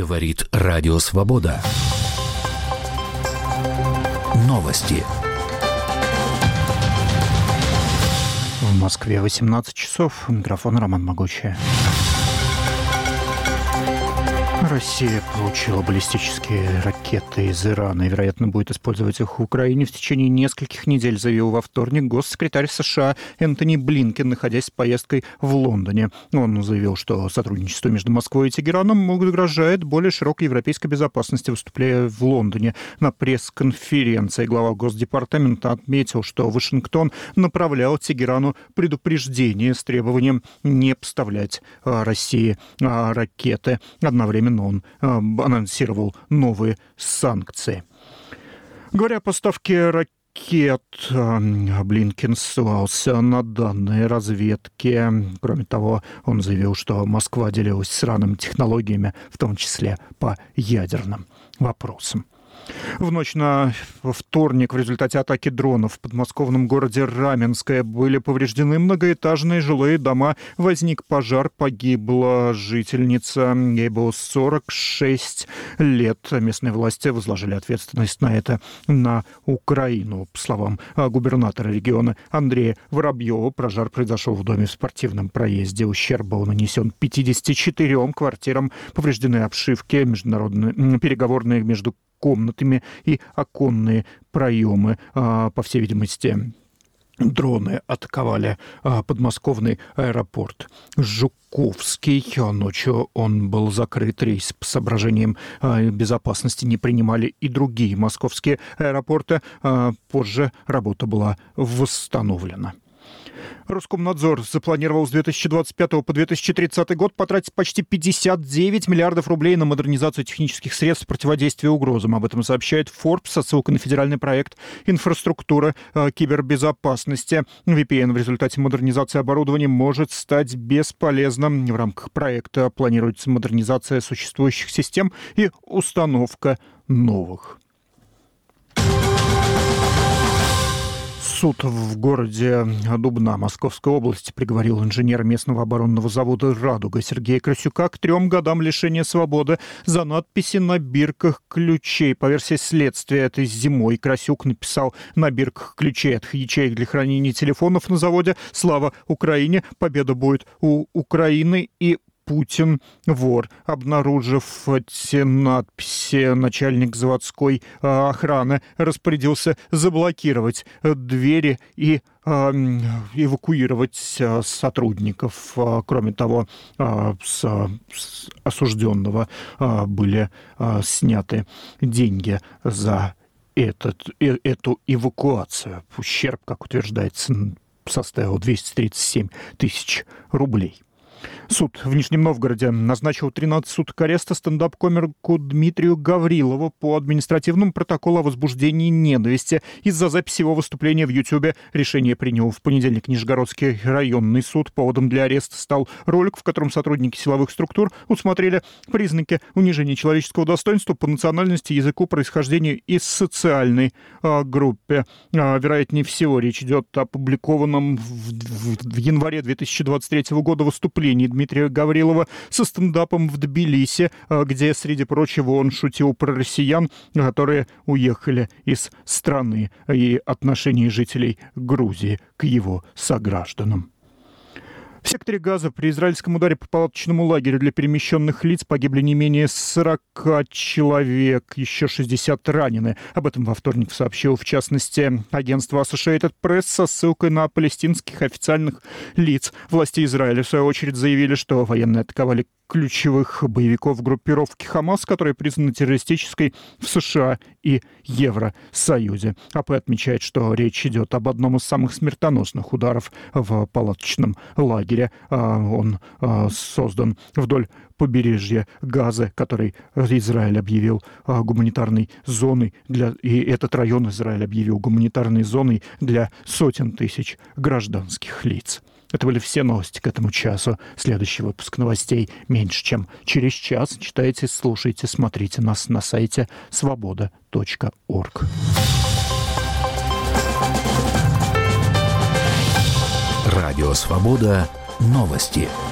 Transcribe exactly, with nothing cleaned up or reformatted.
Говорит Радио Свобода. Новости. В Москве восемнадцать часов. Микрофон Роман Могучий. Россия получила баллистические ракеты из Ирана и, вероятно, будет использовать их в Украине в течение нескольких недель, заявил во вторник госсекретарь США Энтони Блинкен, находясь с поездкой в Лондоне. Он заявил, что сотрудничество между Москвой и Тегераном угрожает более широкой европейской безопасности. Выступая в Лондоне на пресс-конференции, глава Госдепартамента отметил, что Вашингтон направлял Тегерану предупреждение с требованием не поставлять России ракеты. Одновременно он анонсировал новые санкции. Говоря о поставке ракет, Блинкен ссылался на данные разведки. Кроме того, он заявил, что Москва делилась с Ираном технологиями, в том числе по ядерным вопросам. В ночь на вторник в результате атаки дронов в подмосковном городе Раменское были повреждены многоэтажные жилые дома. Возник пожар, погибла жительница. Ей было сорок шесть лет. Местные власти возложили ответственность на это на Украину. По словам губернатора региона Андрея Воробьева, пожар произошел в доме в спортивном проезде. Ущерб был нанесен пятидесяти четырем квартирам. Повреждены обшивки, международные переговорные между комнатами и оконные проемы. По всей видимости, дроны атаковали подмосковный аэропорт Жуковский. Ночью он был закрыт. Рейс по соображениям безопасности не принимали и другие московские аэропорты. Позже работа была восстановлена. Роскомнадзор запланировал с две тысячи двадцать пятого по две тысячи тридцатый год потратить почти пятьдесят девять миллиардов рублей на модернизацию технических средств противодействия угрозам. Об этом сообщает Forbes со ссылкой на федеральный проект «Инфраструктура кибербезопасности». ви пи эн в результате модернизации оборудования может стать бесполезным. В рамках проекта планируется модернизация существующих систем и установка новых. Суд в городе Дубна Московской области приговорил инженера местного оборонного завода «Радуга» Сергея Красюка к трем годам лишения свободы за надписи на бирках ключей. По версии следствия, этой зимой Красюк написал на бирках ключей от ячеек для хранения телефонов на заводе «Слава Украине! Победа будет у Украины!» и «Путин вор». Обнаружив эти надписи, начальник заводской охраны распорядился заблокировать двери и эвакуировать сотрудников. Кроме того, с осужденного были сняты деньги за этот, эту эвакуацию. Ущерб, как утверждается, составил двести тридцать семь тысяч рублей. Суд в Нижнем Новгороде назначил тринадцать суток ареста стендап-комику Дмитрию Гаврилову по административному протоколу о возбуждении ненависти из-за записи его выступления в Ютьюбе. Решение принял в понедельник Нижегородский районный суд. Поводом для ареста стал ролик, в котором сотрудники силовых структур усмотрели признаки унижения человеческого достоинства по национальности, языку, происхождению и социальной а, группе. А, вероятнее всего, речь идет о опубликованном в, в, в январе две тысячи двадцать третьего года выступлении Дмитрия Гаврилова со стендапом в Тбилиси, где, среди прочего, он шутил про россиян, которые уехали из страны, и отношение жителей Грузии к его согражданам. В секторе Газа при израильском ударе по палаточному лагерю для перемещенных лиц погибли не менее сорока человек, еще шестьдесят ранены. Об этом во вторник сообщил, в частности, агентство Associated Press со ссылкой на палестинских официальных лиц. Власти Израиля, в свою очередь, заявили, что военные атаковали ключевых боевиков группировки «Хамас», которая признана террористической в США и Евросоюзе. АП отмечает, что речь идет об одном из самых смертоносных ударов в палаточном лагере. Он создан вдоль побережья Газы, который Израиль объявил гуманитарной зоной, для, и этот район Израиль объявил гуманитарной зоной для сотен тысяч гражданских лиц. Это были все новости к этому часу. Следующий выпуск новостей меньше, чем через час. Читайте, слушайте, смотрите нас на сайте свобода точка орг. Радио «Свобода». Новости.